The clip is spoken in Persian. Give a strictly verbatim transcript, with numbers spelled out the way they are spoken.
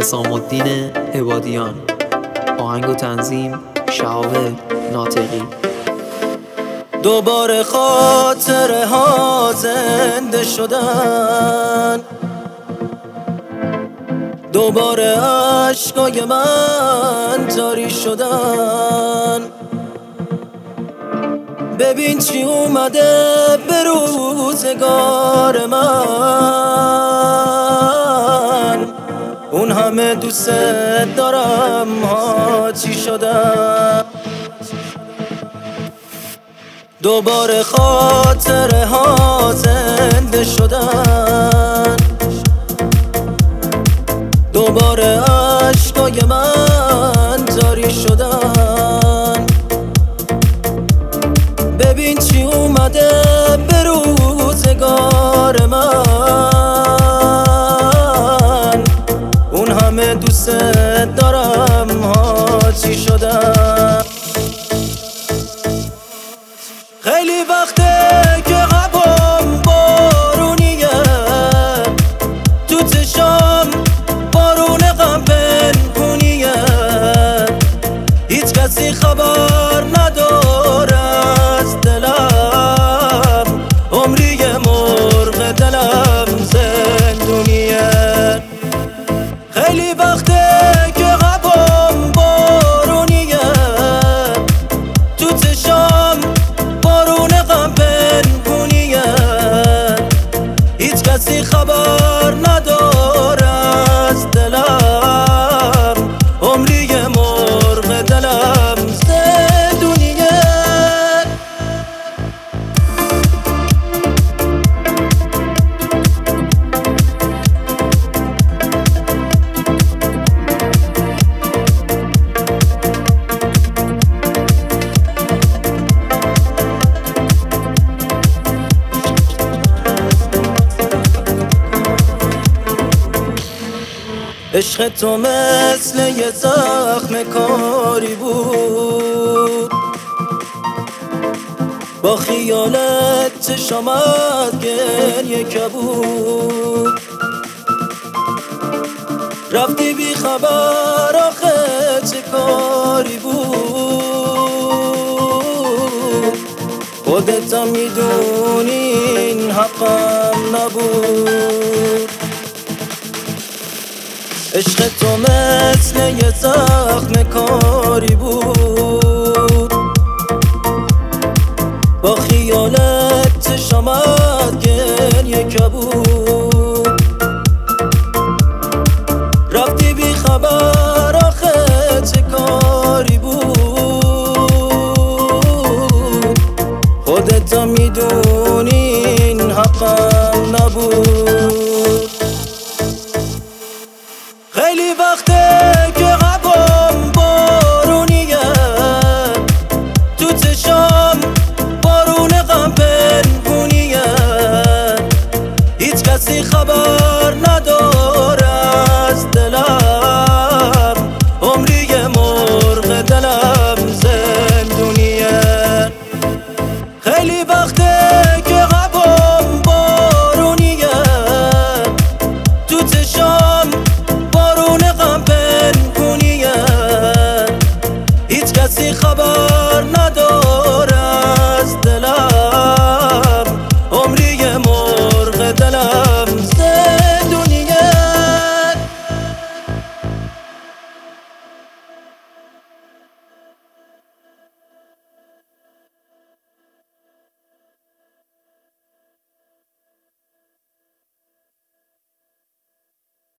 حسام الدین عبادیان. آهنگ و تنظیم شهاب ناطقی. دوباره خاطره ها زنده شدن، دوباره عشقای من جاری شدن. ببین چی اومده به روزگار من، اون همه دوست دارم ها چی شدن. دوباره خاطره ها زنده شدن، دوباره عشقای من جاری شدن. ببین چی اومده به روزگار من، اون همه دوست دارم ها چی شدن. خیلی وقته که قبام بارونیه، تو چشام بارون غم پنهونیه. هیچ کسی خبر نداره از دلم، عمری مرغ دلم زندونیه. خیلی وقته که قبام بارونیه، تو چشام بارون غم پنهونیه. هیچ کسی خبر نداره از دلم، عمری مرغ دلم زندونیه. عشق تو مثل یه زخم کاری بود، با خیالت چشامت گریه کبود. رفتی بی خبر آخه چه کاری بود، خودت میدونی این حقم نبود. عشق تو مثل یه زخم کاری بود، با خیالت چشامت گریه کبود. رفتی بی خبر آخه چه کاری بود، خودت میدونی این حقم نبود. خیلی وقته که قبام بارونیه، تو چشام بارون غم پنهونیه. هیچ کسی خبر